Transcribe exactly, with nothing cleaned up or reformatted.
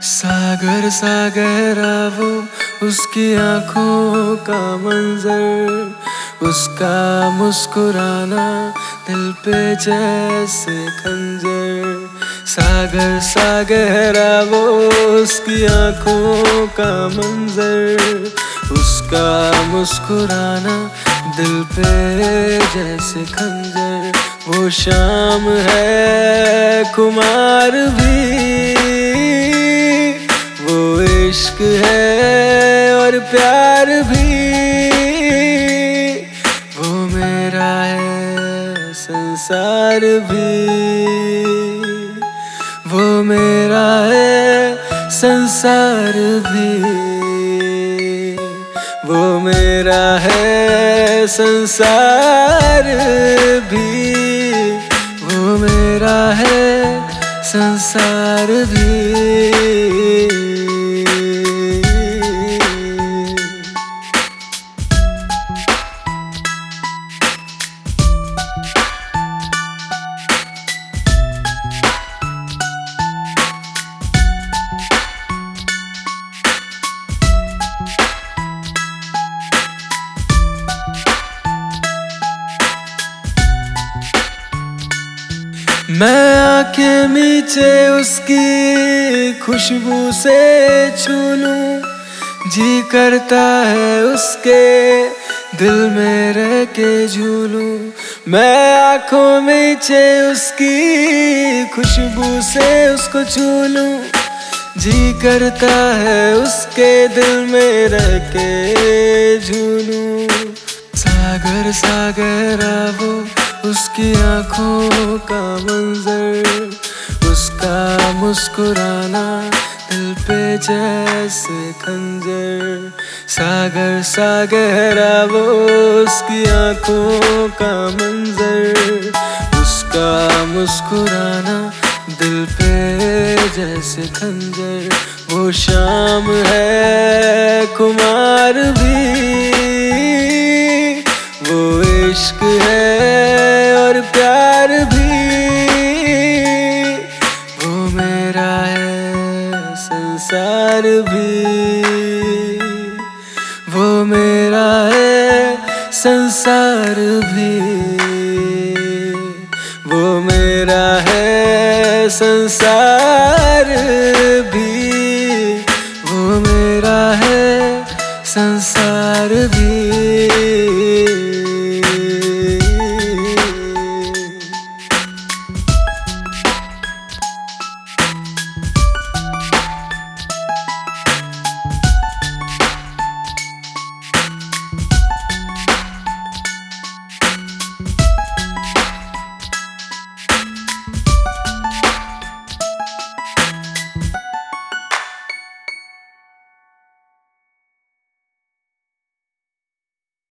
सागर सा गहरा वो उसकी आंखों का मंजर, उसका मुस्कुराना दिल पे जैसे खंजर। सागर सा गहरा वो उसकी आंखों का मंजर, उसका मुस्कुराना दिल पे जैसे खंजर। वो शाम है खुमार भी, वो इश्क है और प्यार भी। वो मेरा है संसार भी, वो मेरा है संसार भी। वो मेरा है संसार भी, वो मेरा है संसार भी। मैं आंखें मीचे उसकी खुशबू से छू लूं, जी करता है उसके दिल में रह के झूलूं। मैं आंखों मीचे उसकी खुशबू से उसको छू लूं, जी करता है उसके दिल में रह के झूलूं। सागर सा गहरा वो उसकी आंखों का मंजर, उसका मुस्कुराना दिल पे जैसे खंजर। सागर सा गहरा वो उसकी आंखों का मंजर, उसका मुस्कुराना दिल पे जैसे खंजर। वो शाम है खुमार भी, वो इश्क है और प्यार भी। वो मेरा है संसार भी, वो मेरा है संसार भी। वो मेरा है संसार